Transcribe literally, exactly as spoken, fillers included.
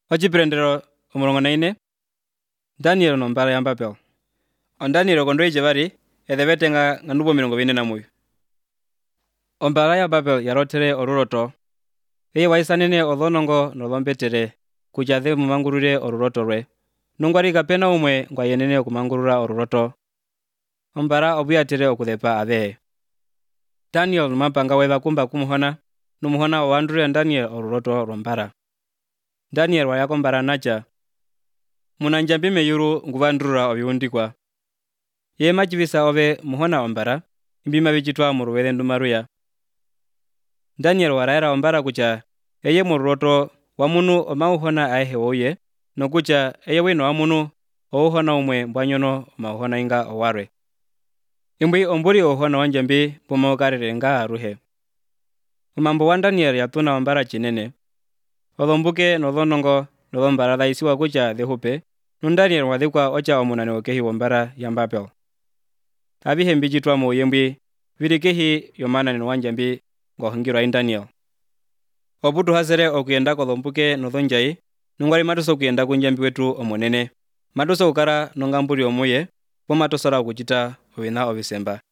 Ochipirendero omulongo na ine Daniel nombala ya Babel. On Daniel kondo ijevari ethebetenga nganubo milongo bine na muyu. Ombala ya Babel yarotere oruroto. Eye waisanene odhonongo nolombetere kujathe mumangurure oruroto rwe. Nungwari kapena umwe ngwayenene okumangurura oruroto. Ombala obuyatere okuthepa abehe. Daniel numapanga weba kumba kumuhona numuhona owandure Daniel oruroto rombara. Daniel wayako mbara nacha. Munanjambi meyuru nguvandurura obiundikwa. Ye majibisa obe muhona ombara imbima bichitwa muruwele ndumaruya. Daniel waraera ombara kucha eye mururoto wamunu omauhona aehe oye no kucha eye wino wamunu ouhona umwe mbwanyono omauhona inga owarwe. Imbwi omburi ouhona wanjambi pumaukarire nga aruhe. Umambo wa Daniel yatuna ombara chinene. Odhombuke nodhonongo nodhombara dhaisiwa kucha dhehupe nun Daniel wadhikwa ocha omunane okehi wombara ya Babel. Abihe mbichitwa mu yembwi virikehi yomanane wanjambi ngohingirwa in Daniel. Obutu hazere okuyenda kodhombuke nodhonjai nungwari matuso kuyenda kunjambi wetu omunene. Matuso ukara nongamburi omuye pomatosora kuchita ovina obisemba.